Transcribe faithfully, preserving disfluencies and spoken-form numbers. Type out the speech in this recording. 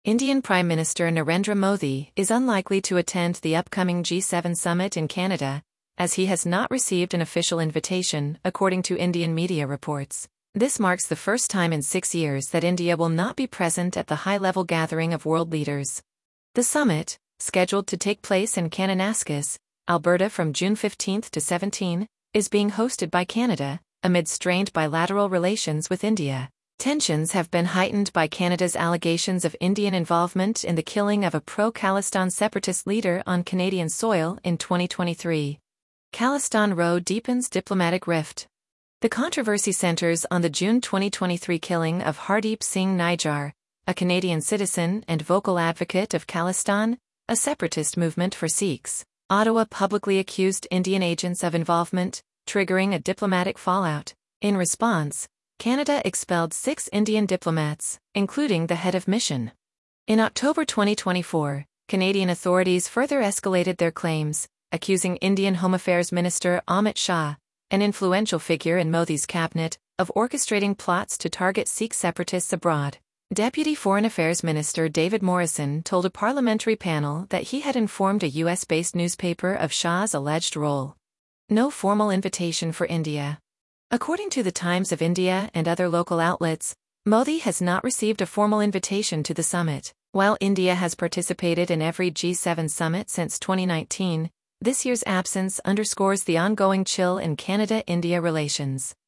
Indian Prime Minister Narendra Modi is unlikely to attend the upcoming G seven summit in Canada, as he has not received an official invitation, according to Indian media reports. This marks the first time in six years that India will not be present at the high-level gathering of world leaders. The summit, scheduled to take place in Kananaskis, Alberta from June fifteenth to seventeenth, is being hosted by Canada, amid strained bilateral relations with India. Tensions have been heightened by Canada's allegations of Indian involvement in the killing of a pro-Khalistan separatist leader on Canadian soil in twenty twenty-three. Khalistan Row deepens diplomatic rift. The controversy centers on the June twenty twenty-three killing of Hardeep Singh Nijjar, a Canadian citizen and vocal advocate of Khalistan, a separatist movement for Sikhs. Ottawa publicly accused Indian agents of involvement, triggering a diplomatic fallout. In response, Canada expelled six Indian diplomats, including the head of mission. In October twenty twenty-four, Canadian authorities further escalated their claims, accusing Indian Home Affairs Minister Amit Shah, an influential figure in Modi's cabinet, of orchestrating plots to target Sikh separatists abroad. Deputy Foreign Affairs Minister David Morrison told a parliamentary panel that he had informed a U S-based newspaper of Shah's alleged role. No formal invitation for India. According to the Times of India and other local outlets, Modi has not received a formal invitation to the summit. While India has participated in every G seven summit since twenty nineteen, this year's absence underscores the ongoing chill in Canada-India relations.